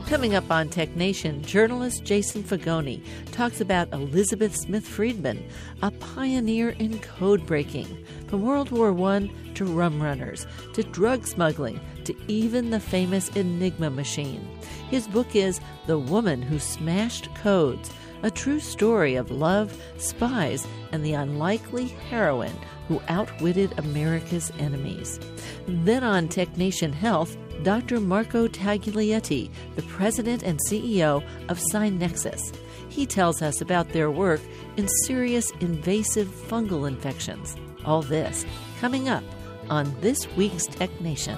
Coming up on Tech Nation, journalist Jason Fagoni talks about Elizabeth Smith Friedman, a pioneer in code breaking. From World War I to rum runners, to drug smuggling, to even the famous Enigma machine. His book is The Woman Who Smashed Codes, a true story of love, spies, and the unlikely heroine who outwitted America's enemies. Then on Tech Nation Health, Dr. Marco Taglietti, the president and CEO of SciNexus. He tells us about their work in serious invasive fungal infections. All this coming up on this week's Tech Nation.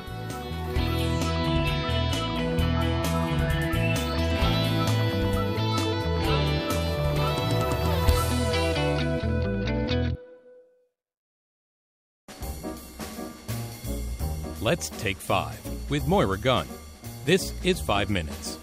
Let's Take 5 with Moira Gunn. This is 5 Minutes.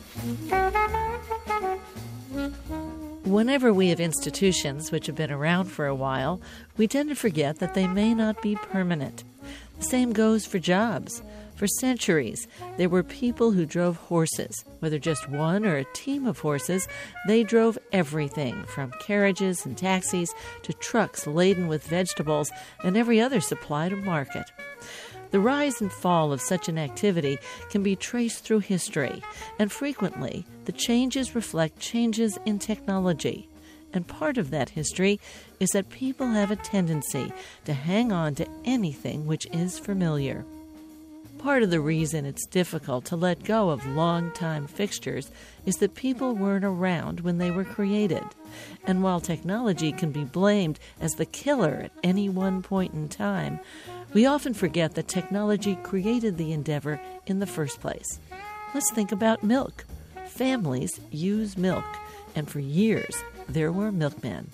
Whenever we have institutions which have been around for a while, we tend to forget that they may not be permanent. The same goes for jobs. For centuries, there were people who drove horses. Whether just one or a team of horses, they drove everything from carriages and taxis to trucks laden with vegetables and every other supply to market. The rise and fall of such an activity can be traced through history, and frequently the changes reflect changes in technology. And part of that history is that people have a tendency to hang on to anything which is familiar. Part of the reason it's difficult to let go of long-time fixtures is that people weren't around when they were created. And while technology can be blamed as the killer at any one point in time, we often forget that technology created the endeavor in the first place. Let's think about milk. Families use milk, and for years there were milkmen.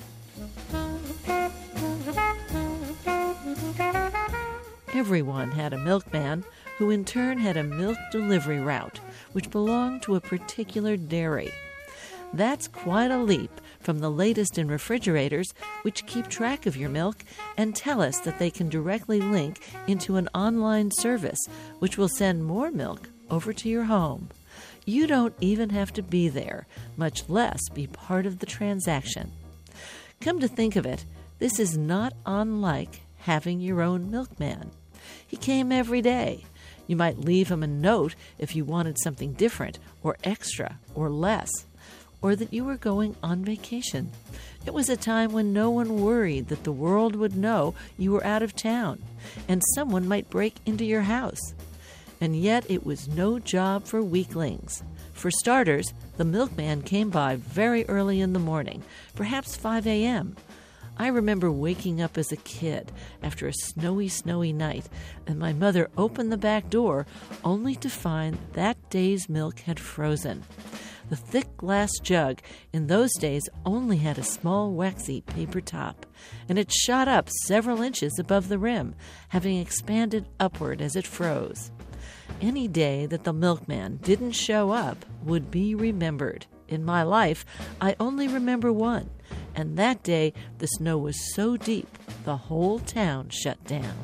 Everyone had a milkman, who in turn had a milk delivery route, which belonged to a particular dairy. That's quite a leap from the latest in refrigerators, which keep track of your milk and tell us that they can directly link into an online service, which will send more milk over to your home. You don't even have to be there, much less be part of the transaction. Come to think of it, this is not unlike having your own milkman. He came every day. You might leave him a note if you wanted something different or extra or less, or that you were going on vacation. It was a time when no one worried that the world would know you were out of town, and someone might break into your house. And yet it was no job for weaklings. For starters, the milkman came by very early in the morning, perhaps 5 a.m., I remember waking up as a kid after a snowy night, and my mother opened the back door only to find that day's milk had frozen. The thick glass jug in those days only had a small waxy paper top, and it shot up several inches above the rim, having expanded upward as it froze. Any day that the milkman didn't show up would be remembered. In my life, I only remember one, and that day the snow was so deep the whole town shut down.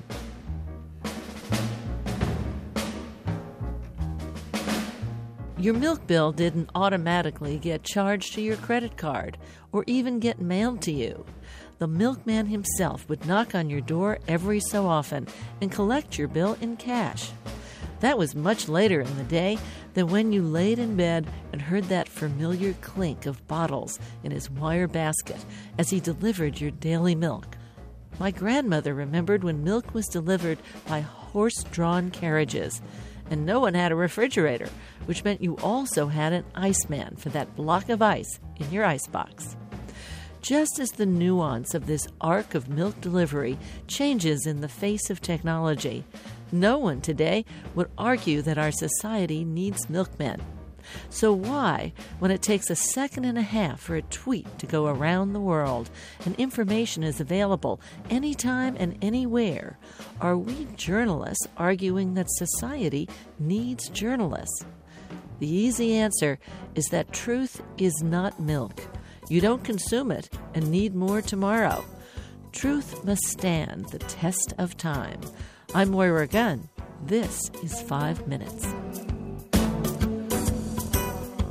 Your milk bill didn't automatically get charged to your credit card or even get mailed to you. The milkman himself would knock on your door every so often and collect your bill in cash. That was much later in the day than when you laid in bed and heard that familiar clink of bottles in his wire basket as he delivered your daily milk. My grandmother remembered when milk was delivered by horse-drawn carriages, and no one had a refrigerator, which meant you also had an iceman for that block of ice in your icebox. Just as the nuance of this arc of milk delivery changes in the face of technology, no one today would argue that our society needs milkmen. So why, when it takes a second and a half for a tweet to go around the world and information is available anytime and anywhere, are we journalists arguing that society needs journalists? The easy answer is that truth is not milk. You don't consume it and need more tomorrow. Truth must stand the test of time. I'm Moira Gunn. This is 5 Minutes.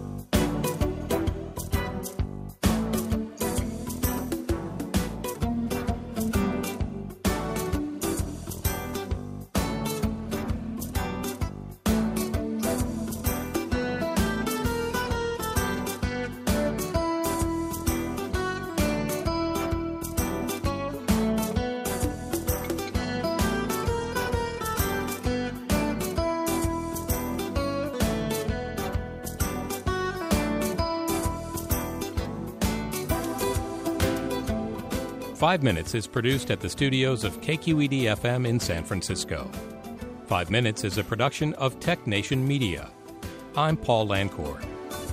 5 Minutes is produced at the studios of KQED-FM in San Francisco. 5 Minutes is a production of Tech Nation Media. I'm Paul Lancourt.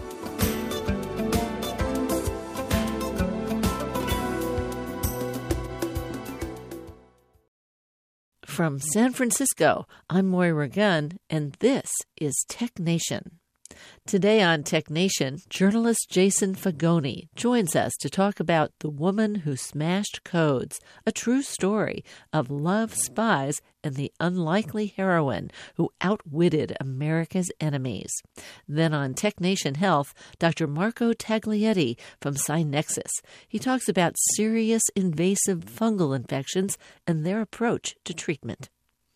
From San Francisco, I'm Moira Gunn, and this is Tech Nation. Today on Tech Nation, journalist Jason Fagone joins us to talk about The Woman Who Smashed Codes, a true story of love, spies, and the unlikely heroine who outwitted America's enemies. Then on Tech Nation Health, Dr. Marco Taglietti from SciNexus. He talks about serious invasive fungal infections and their approach to treatment.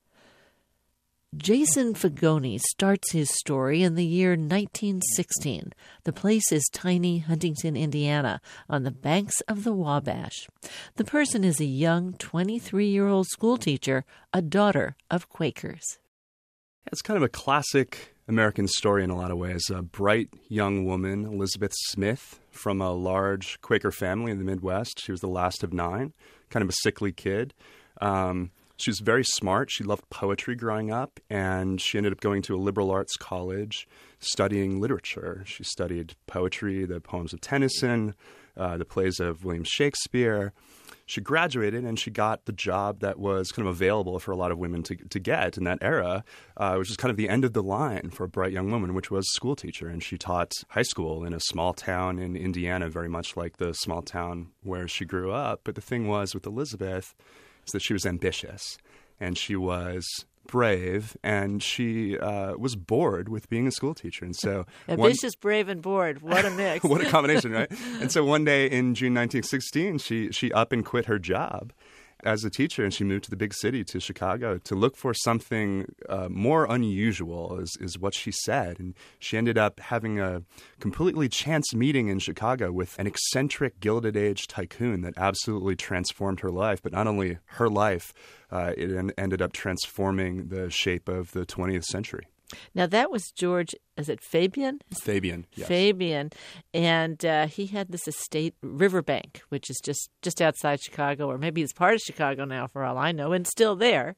Jason Fagone starts his story in the year 1916. The place is tiny Huntington, Indiana, on the banks of the Wabash. The person is a young 23-year-old schoolteacher, a daughter of Quakers. It's kind of a classic American story in a lot of ways. A bright young woman, Elizabeth Smith, from a large Quaker family in the Midwest. She was the last of 9, kind of a sickly kid. She was very smart. She loved poetry growing up, and she ended up going to a liberal arts college studying literature. She studied poetry, the poems of Tennyson, the plays of William Shakespeare. She graduated, and she got the job that was kind of available for a lot of women to get in that era, which is kind of the end of the line for a bright young woman, which was school teacher. And she taught high school in a small town in Indiana, very much like the small town where she grew up. But the thing was with Elizabeth is that she was ambitious, and she was brave, and she was bored with being a school teacher. And so ambitious, brave, and bored. What a mix. What a combination, right? And so one day in June 1916, she up and quit her job as a teacher, and she moved to the big city, to Chicago, to look for something more unusual, is what she said. And she ended up having a completely chance meeting in Chicago with an eccentric Gilded Age tycoon that absolutely transformed her life. But not only her life, it ended up transforming the shape of the 20th century. Now, that was George, is it Fabian? Fabian, yes. Fabian. And he had this estate, Riverbank, which is just outside Chicago, or maybe it's part of Chicago now for all I know, and still there.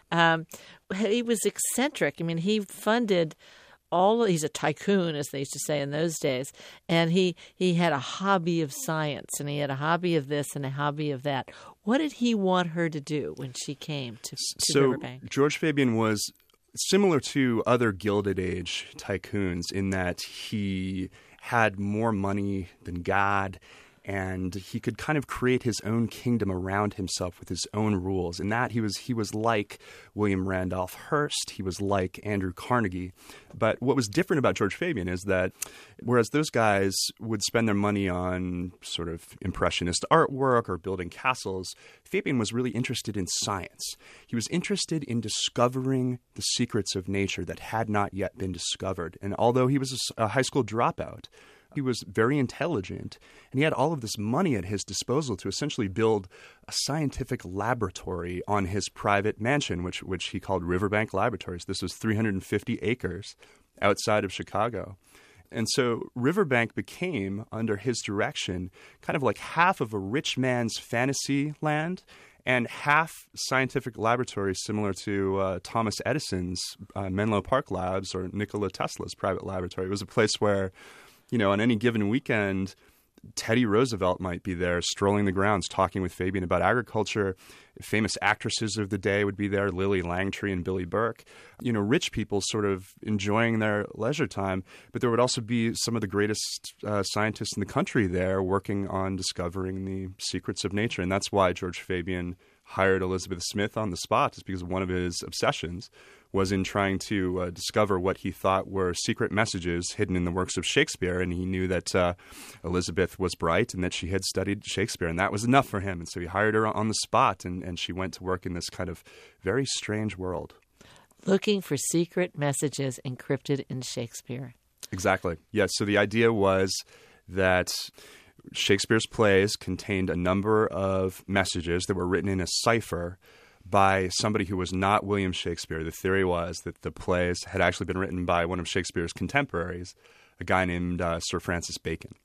He was eccentric. I mean, he funded he's a tycoon, as they used to say in those days, and he had a hobby of science, and he had a hobby of this and a hobby of that. What did he want her to do when she came to Riverbank? So George Fabian was similar to other Gilded Age tycoons in that he had more money than God, and he could kind of create his own kingdom around himself with his own rules. In that, he was like William Randolph Hearst. He was like Andrew Carnegie. But what was different about George Fabian is that whereas those guys would spend their money on sort of impressionist artwork or building castles, Fabian was really interested in science. He was interested in discovering the secrets of nature that had not yet been discovered. And although he was a high school dropout, he was very intelligent, and he had all of this money at his disposal to essentially build a scientific laboratory on his private mansion, which he called Riverbank Laboratories. This was 350 acres outside of Chicago. And so Riverbank became, under his direction, kind of like half of a rich man's fantasy land and half scientific laboratories similar to Thomas Edison's Menlo Park Labs or Nikola Tesla's private laboratory. It was a place where, on any given weekend, Teddy Roosevelt might be there strolling the grounds talking with Fabian about agriculture. Famous actresses of the day would be there, Lily Langtry and Billy Burke. Rich people sort of enjoying their leisure time. But there would also be some of the greatest scientists in the country there working on discovering the secrets of nature. And that's why George Fabian hired Elizabeth Smith on the spot, is because one of his obsessions was in trying to discover what he thought were secret messages hidden in the works of Shakespeare. And he knew that Elizabeth was bright and that she had studied Shakespeare, and that was enough for him. And so he hired her on the spot, and she went to work in this kind of very strange world. Looking for secret messages encrypted in Shakespeare. Exactly. Yes. So the idea was that Shakespeare's plays contained a number of messages that were written in a cipher by somebody who was not William Shakespeare. The theory was that the plays had actually been written by one of Shakespeare's contemporaries, a guy named Sir Francis Bacon.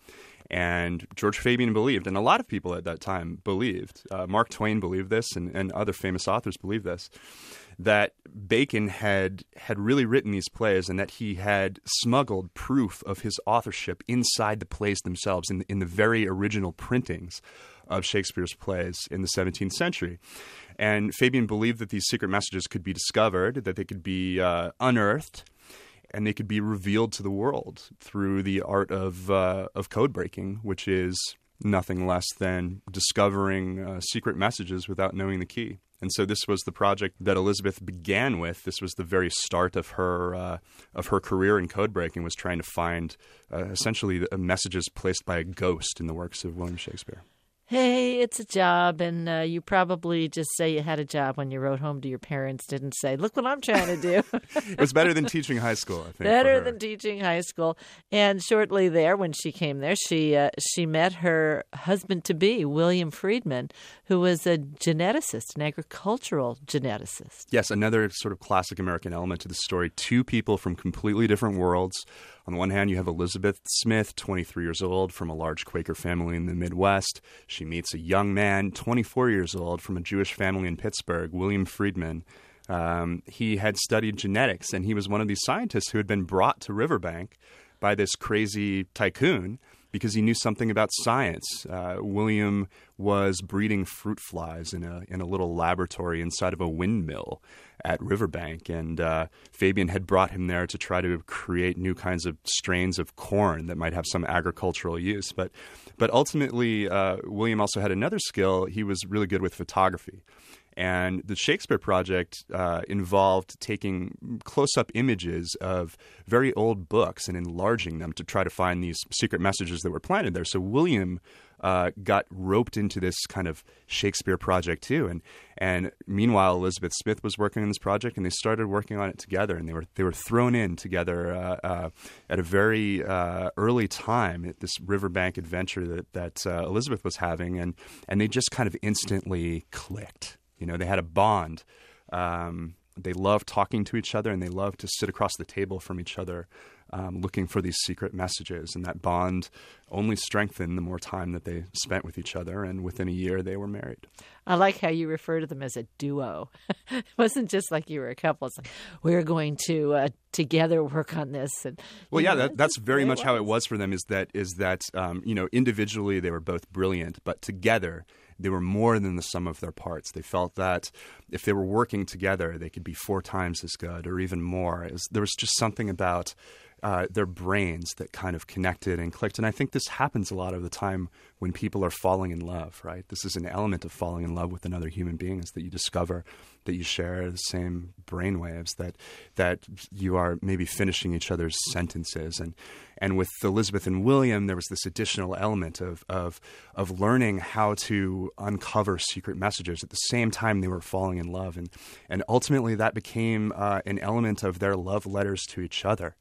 And George Fabian believed, and a lot of people at that time believed, Mark Twain believed this, and other famous authors believed this, that Bacon had really written these plays and that he had smuggled proof of his authorship inside the plays themselves, in the very original printings of Shakespeare's plays in the 17th century. And Fabian believed that these secret messages could be discovered, that they could be unearthed, and they could be revealed to the world through the art of code breaking, which is nothing less than discovering secret messages without knowing the key. And so this was the project that Elizabeth began with. This was the very start of her career in code breaking, was trying to find essentially messages placed by a ghost in the works of William Shakespeare. Hey, it's a job, and you probably just say you had a job when you wrote home to your parents, didn't say, look what I'm trying to do. It was better than teaching high school, I think. Better than teaching high school. And shortly there, when she came there, she met her husband-to-be, William Friedman, who was a geneticist, an agricultural geneticist. Yes, another sort of classic American element to the story. Two people from completely different worlds. On the one hand, you have Elizabeth Smith, 23 years old, from a large Quaker family in the Midwest. She meets a young man, 24 years old, from a Jewish family in Pittsburgh, William Friedman. He had studied genetics, and he was one of these scientists who had been brought to Riverbank by this crazy tycoon because he knew something about science. William was breeding fruit flies in a little laboratory inside of a windmill at Riverbank, and Fabian had brought him there to try to create new kinds of strains of corn that might have some agricultural use. But ultimately, William also had another skill. He was really good with photography. And the Shakespeare project involved taking close-up images of very old books and enlarging them to try to find these secret messages that were planted there. So William got roped into this kind of Shakespeare project too. And meanwhile, Elizabeth Smith was working on this project, and they started working on it together. And they were thrown in together at a very early time at this Riverbank adventure that Elizabeth was having, and they just kind of instantly clicked. You know, they had a bond. They loved talking to each other, and they loved to sit across the table from each other looking for these secret messages. And that bond only strengthened the more time that they spent with each other. And within a year, they were married. I like how you refer to them as a duo. It wasn't just like you were a couple. It's like, we're going to together work on this. And, well, yeah, that's very much how it was for them, is that individually they were both brilliant, but together they were more than the sum of their parts. They felt that if they were working together, they could be 4 times as good or even more. There was just something about their brains that kind of connected and clicked. And I think this happens a lot of the time when people are falling in love, right? This is an element of falling in love with another human being, is that you discover that you share the same brainwaves, that you are maybe finishing each other's sentences. And with Elizabeth and William, there was this additional element of learning how to uncover secret messages at the same time they were falling in love. And ultimately that became an element of their love letters to each other.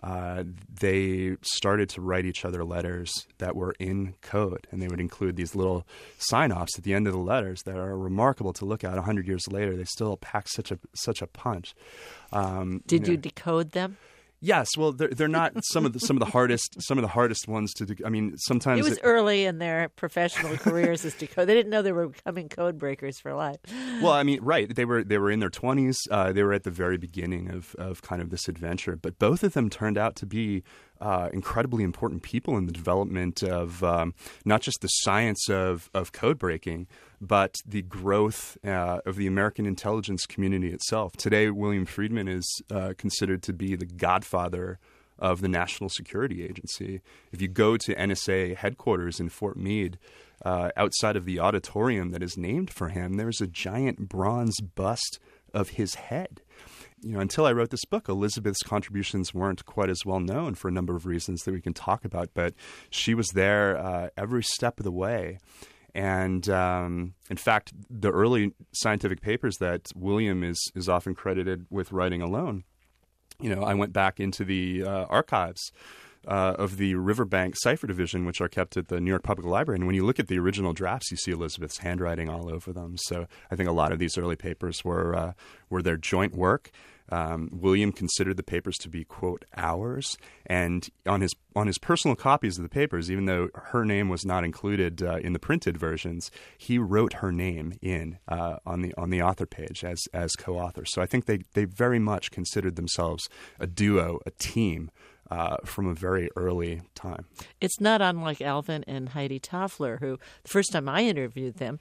They started to write each other letters that were in code, and they would include these little sign-offs at the end of the letters that are remarkable to look at 100 years later. They still pack such a punch. Did you decode them? Yes, well, they're not some of the hardest ones to do. I mean, sometimes it was early in their professional careers as decode. They didn't know they were becoming code breakers for life. Well, I mean, right? They were in their 20s. They were at the very beginning of kind of this adventure. But both of them turned out to be incredibly important people in the development of not just the science of code breaking, but the growth of the American intelligence community itself. Today, William Friedman is considered to be the godfather of the National Security Agency. If you go to NSA headquarters in Fort Meade, outside of the auditorium that is named for him, there's a giant bronze bust of his head. You know, until I wrote this book, Elizabeth's contributions weren't quite as well known for a number of reasons that we can talk about, but she was there every step of the way. And in fact, the early scientific papers that William is often credited with writing alone, you know, I went back into the archives of the Riverbank Cipher Division, which are kept at the New York Public Library. And when you look at the original drafts, you see Elizabeth's handwriting all over them. So I think a lot of these early papers were their joint work. William considered the papers to be, quote, ours. And on his personal copies of the papers, even though her name was not included in the printed versions, he wrote her name in on the author page as co-author. So I think they very much considered themselves a duo, a team, from a very early time. It's not unlike Alvin and Heidi Toffler, who the first time I interviewed them,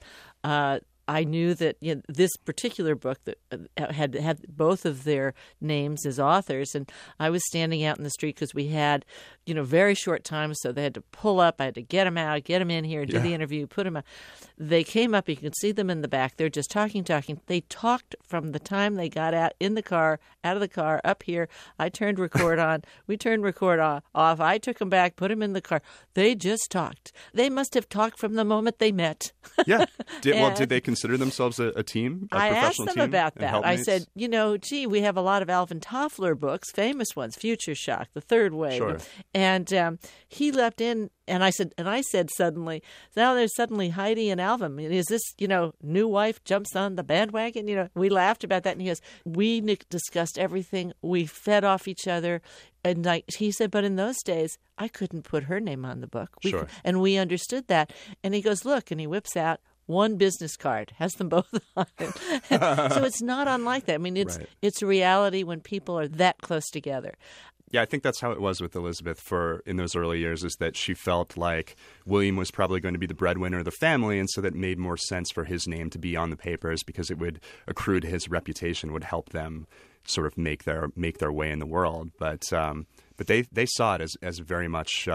I knew that this particular book that had both of their names as authors, and I was standing out in the street because we had, very short time, so they had to pull up. I had to get them out, get them in here, do the interview, put them out. They came up. You can see them in the back. They're just talking. They talked from the time they got out of the car, up here. I turned record on. We turned record off. I took them back, put them in the car. They just talked. They must have talked from the moment they met. Yeah. Did they consider themselves a team, a I professional asked them team about that. I helpmates? said, gee, we have a lot of Alvin Toffler books, famous ones, Future Shock, The Third Wave. Sure. And he leapt in, and I said suddenly, now there's suddenly Heidi and Alvin. Is this, new wife jumps on the bandwagon? We laughed about that, and he goes, we discussed everything. We fed off each other. And he said, but in those days, I couldn't put her name on the book. Sure. And we understood that. And he goes, look, and he whips out one business card, has them both on it. So it's not unlike that. I mean, it's a reality when people are that close together. Yeah, I think that's how it was with Elizabeth in those early years, is that she felt like William was probably going to be the breadwinner of the family, and so that made more sense for his name to be on the papers because it would accrue to his reputation, would help them sort of make their way in the world. But they saw it as very much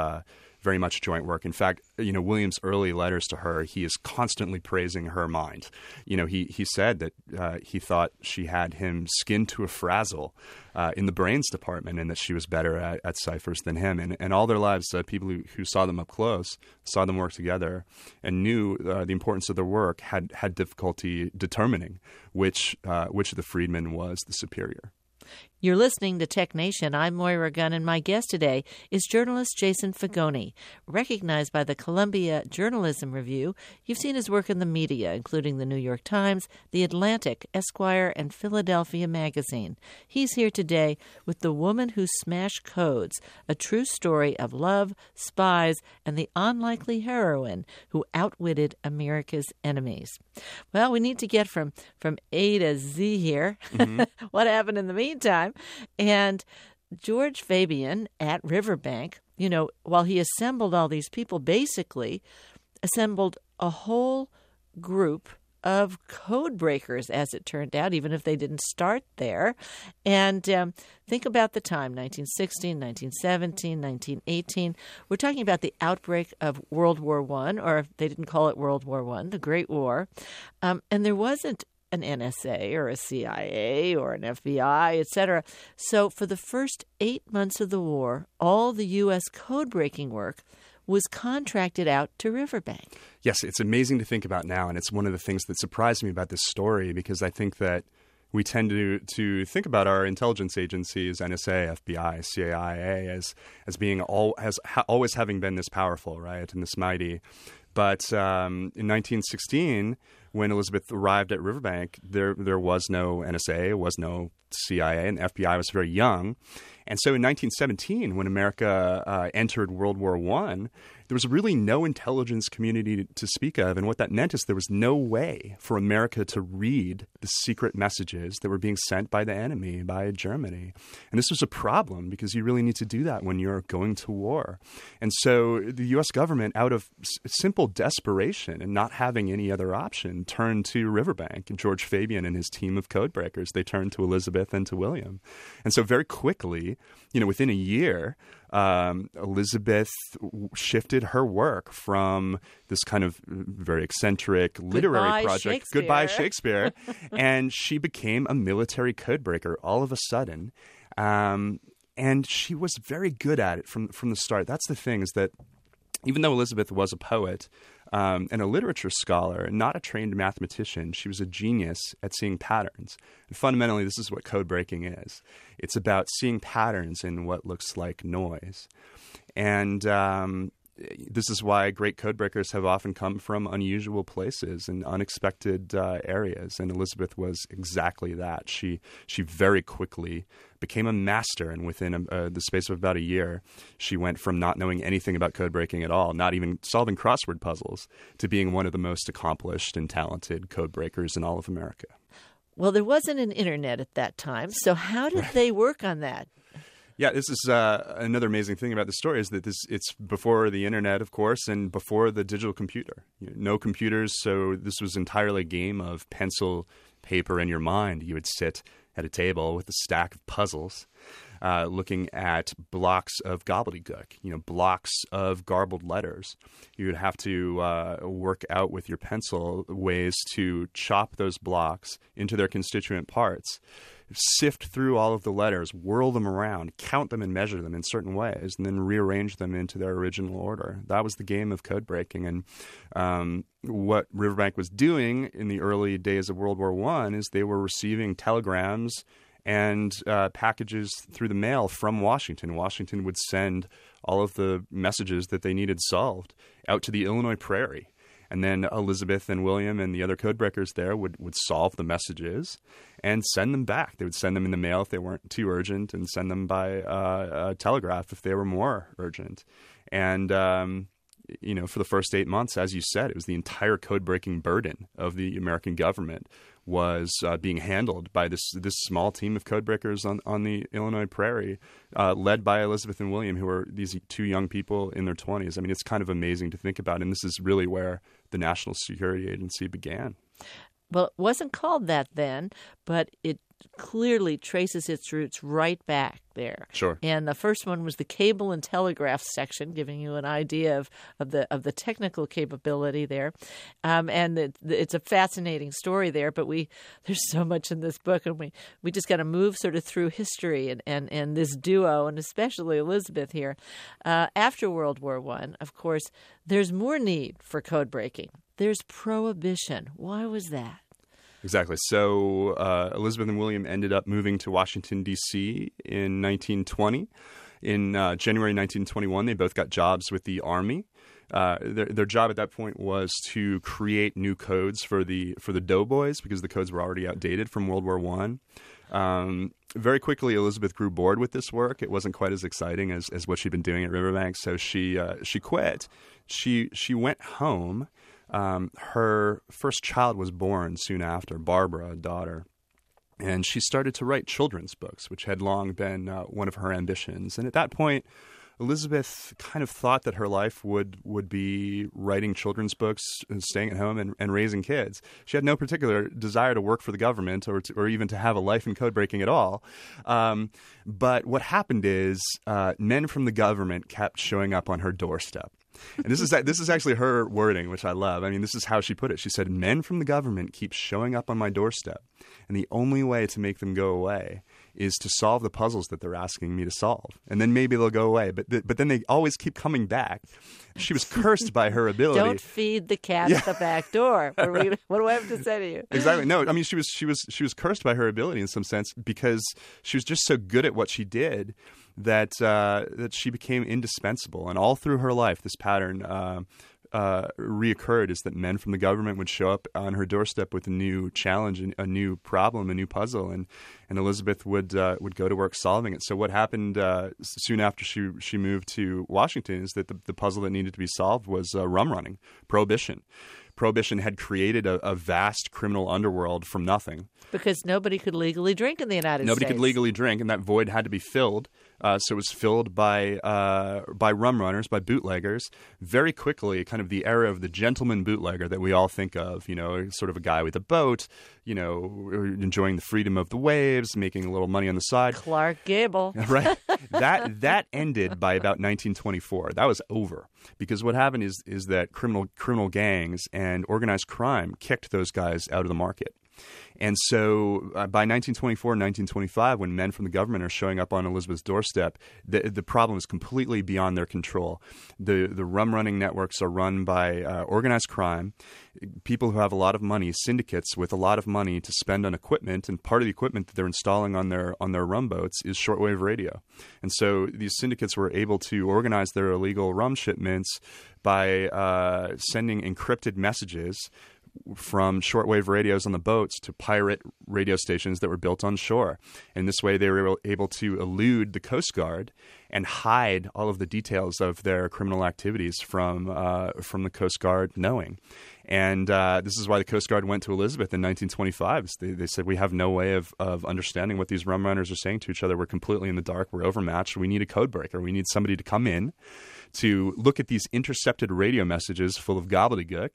joint work. In fact, William's early letters to her, he is constantly praising her mind. He said that he thought she had him skinned to a frazzle in the brains department, and that she was better at ciphers than him. And all their lives, people who saw them up close, saw them work together, and knew the importance of their work, had difficulty determining which of the freedmen was the superior. You're listening to Tech Nation. I'm Moira Gunn, and my guest today is journalist Jason Fagone. Recognized by the Columbia Journalism Review, you've seen his work in the media, including the New York Times, The Atlantic, Esquire, and Philadelphia Magazine. He's here today with The Woman Who Smashed Codes, a true story of love, spies, and the unlikely heroine who outwitted America's enemies. Well, we need to get from A to Z here. Mm-hmm. What happened in the meantime? And George Fabyan at Riverbank, while he assembled all these people, basically assembled a whole group of code breakers, as it turned out, even if they didn't start there. And think about the time, 1916, 1917, 1918. We're talking about the outbreak of World War I, or if they didn't call it World War I, the Great War. And there wasn't an NSA or a CIA or an FBI, etc. So for the first 8 months of the war, all the U.S. code-breaking work was contracted out to Riverbank. Yes, it's amazing to think about now, and it's one of the things that surprised me about this story, because I think that we tend to think about our intelligence agencies, NSA, FBI, CIA, as being always having been this powerful, right, and this mighty. But in 1916, when Elizabeth arrived at Riverbank, there was no NSA, was no CIA, and the FBI was very young. And so in 1917, when America entered World War I, there was really no intelligence community to speak of. And what that meant is there was no way for America to read the secret messages that were being sent by the enemy, by Germany. And this was a problem, because you really need to do that when you're going to war. And so the U.S. government, out of simple desperation and not having any other option, turned to Riverbank. And George Fabyan and his team of codebreakers, they turned to Elizabeth and to William. And so very quickly, within a year, Elizabeth shifted her work from this kind of very eccentric literary project, Goodbye Shakespeare, and she became a military codebreaker all of a sudden. And she was very good at it from the start. That's the thing, is that even though Elizabeth was a poet and a literature scholar, not a trained mathematician, she was a genius at seeing patterns. And fundamentally, this is what code breaking is. It's about seeing patterns in what looks like noise. And this is why great code breakers have often come from unusual places and unexpected areas. And Elizabeth was exactly that. She very quickly became a master, and within the space of about a year, she went from not knowing anything about code breaking at all, not even solving crossword puzzles, to being one of the most accomplished and talented code breakers in all of America. Well, there wasn't an internet at that time, so how did they work on that? Yeah, this is another amazing thing about the story is that it's before the internet, of course, and before the digital computer. No computers, so this was entirely a game of pencil, paper, in your mind. You would sit at a table with a stack of puzzles, looking at blocks of gobbledygook, blocks of garbled letters. You would have to work out with your pencil ways to chop those blocks into their constituent parts, sift through all of the letters, whirl them around, count them and measure them in certain ways, and then rearrange them into their original order. That was the game of code breaking. And what Riverbank was doing in the early days of World War I is they were receiving telegrams and packages through the mail from Washington. Washington would send all of the messages that they needed solved out to the Illinois Prairie. And then Elizabeth and William and the other codebreakers there would solve the messages and send them back. They would send them in the mail if they weren't too urgent, and send them by telegraph if they were more urgent. And for the first 8 months, as you said, it was the entire code-breaking burden of the American government was being handled by this small team of codebreakers on the Illinois Prairie, led by Elizabeth and William, who were these two young people in their 20s. I mean, it's kind of amazing to think about, and this is really where the National Security Agency began. Well, it wasn't called that then, but it clearly traces its roots right back there. Sure. And the first one was the cable and telegraph section, giving you an idea of the technical capability there. And it's a fascinating story there, but there's so much in this book, and we just got to move sort of through history and this duo, and especially Elizabeth here. After World War I, of course, there's more need for code breaking. There's prohibition. Why was that? Exactly. So Elizabeth and William ended up moving to Washington, D.C. in 1920. In January 1921, they both got jobs with the Army. Their job at that point was to create new codes for the doughboys, because the codes were already outdated from World War I. Very quickly, Elizabeth grew bored with this work. It wasn't quite as exciting as what she'd been doing at Riverbank, so she quit. She went home. Her first child was born soon after, Barbara, a daughter. And she started to write children's books, which had long been one of her ambitions. And at that point, Elizabeth kind of thought that her life would be writing children's books, and staying at home and raising kids. She had no particular desire to work for the government or even to have a life in code breaking at all. But what happened is men from the government kept showing up on her doorstep. And this is actually her wording, which I love. I mean, this is how she put it. She said, "Men from the government keep showing up on my doorstep, and the only way to make them go away is to solve the puzzles that they're asking me to solve. And then maybe they'll go away, but then they always keep coming back." She was cursed by her ability. Don't feed the cat at the back door. What do I have to say to you? Exactly. No, I mean, she was cursed by her ability in some sense, because she was just so good at what she did that she became indispensable. And all through her life, this pattern reoccurred, is that men from the government would show up on her doorstep with a new challenge, a new problem, a new puzzle, and Elizabeth would go to work solving it. So what happened soon after she moved to Washington is that the puzzle that needed to be solved was rum running, prohibition. Prohibition had created a vast criminal underworld from nothing. Because nobody could legally drink in the United States. Nobody could legally drink, and that void had to be filled. So it was filled by rum runners, by bootleggers. Very quickly, kind of the era of the gentleman bootlegger that we all think of, sort of a guy with a boat, enjoying the freedom of the waves, making a little money on the side. Clark Gable. Right. That ended by about 1924. That was over. Because what happened is that criminal gangs and organized crime kicked those guys out of the market. And so by 1924, 1925, when men from the government are showing up on Elizabeth's doorstep, the problem is completely beyond their control. The rum running networks are run by organized crime, people who have a lot of money, syndicates with a lot of money to spend on equipment, and part of the equipment that they're installing on their rum boats is shortwave radio. And so these syndicates were able to organize their illegal rum shipments by sending encrypted messages from shortwave radios on the boats to pirate radio stations that were built on shore. And this way they were able to elude the Coast Guard and hide all of the details of their criminal activities from the Coast Guard knowing. And this is why the Coast Guard went to Elizabeth in 1925. They said, we have no way of understanding what these rum runners are saying to each other. We're completely in the dark. We're overmatched. We need a code breaker. We need somebody to come in to look at these intercepted radio messages full of gobbledygook,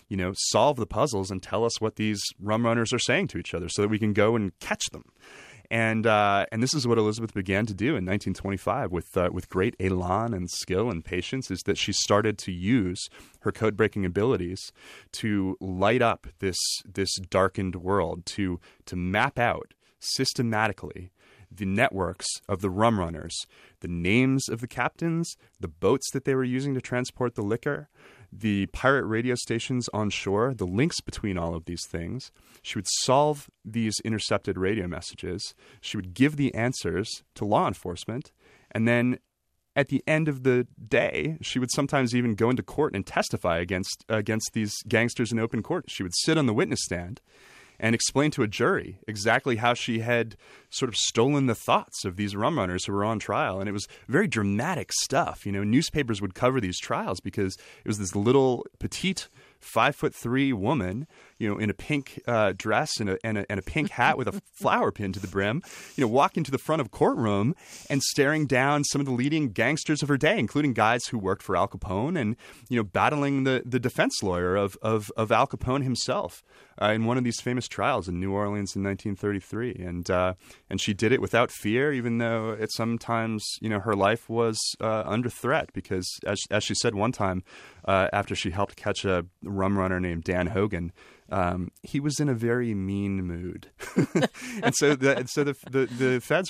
solve the puzzles and tell us what these rum runners are saying to each other so that we can go and catch them. And this is what Elizabeth began to do in 1925 with great elan and skill and patience, is that she started to use her code-breaking abilities to light up this darkened world, to map out systematically the networks of the rum runners, the names of the captains, the boats that they were using to transport the liquor, the pirate radio stations on shore, the links between all of these things. She would solve these intercepted radio messages. She would give the answers to law enforcement. And then at the end of the day, she would sometimes even go into court and testify against these gangsters in open court. She would sit on the witness stand and explain to a jury exactly how she had sort of stolen the thoughts of these rum runners who were on trial. And it was very dramatic stuff. Newspapers would cover these trials because it was this little petite 5'3" woman, in a pink dress and a pink hat with a flower pin to the brim, walking to the front of courtroom and staring down some of the leading gangsters of her day, including guys who worked for Al Capone, and battling the defense lawyer of Al Capone himself in one of these famous trials in New Orleans in 1933. And she did it without fear, even though it sometimes her life was under threat, because as she said one time, after she helped catch a rum runner named Dan Hogan, he was in a very mean mood. And so the feds